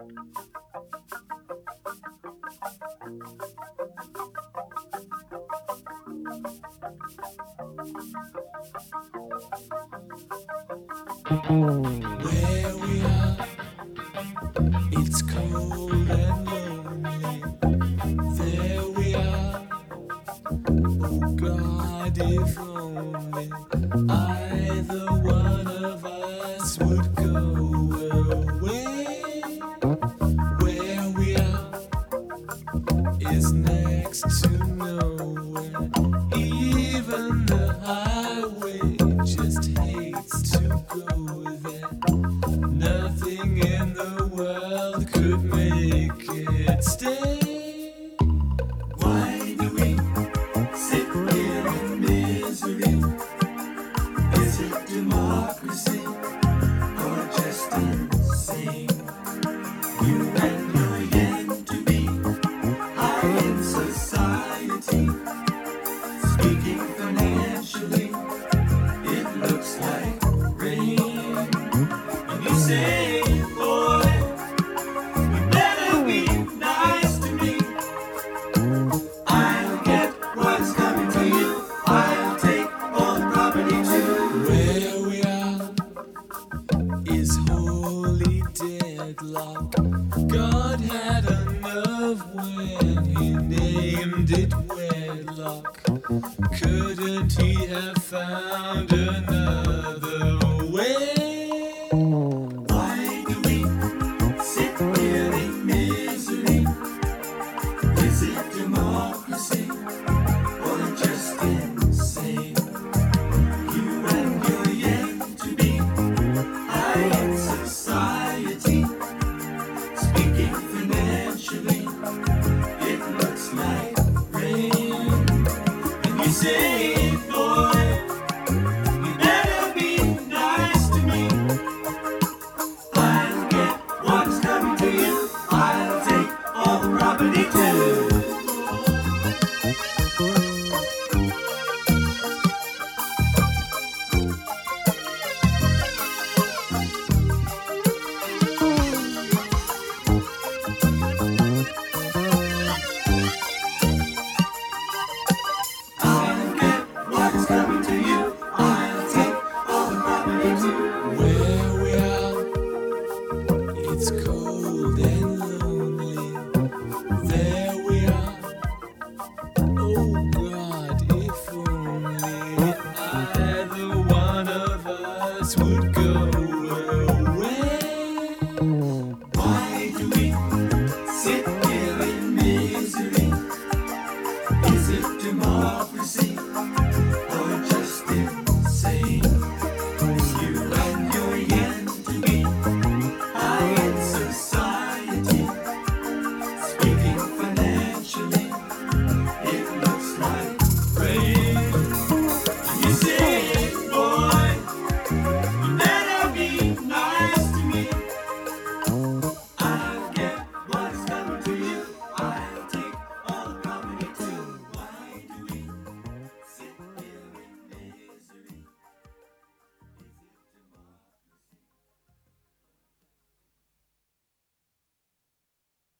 Where we are, it's cold and lonely. There we are, oh God, if only either one of us would go away. Where we are is next to nowhere. Even the highway just hates to go there. Nothing in the world could make it stay. Why do we sit here in misery? Is it democracy or just insane? You and your yet to be high in society. Speaking financially, it looks like rain. And you say, boy, you better be nice to me. I'll get what's coming to you. I'll take all the property too. Where we are is holy deadlock. God had enough when he named it wedlock. Couldn't he have found another way? Why do we sit here in misery? Is it democracy or just insane? You and your yet to be high in society. Speaking financially, it looks like rain. And you say, boy, you better be nice to me. I'll get what's coming to you. I'll take all the property too. I'll get what's coming to you. I'll take all the property too. Where we are, it's cold and lonely. There we are. Oh God, if only either one of us would go away.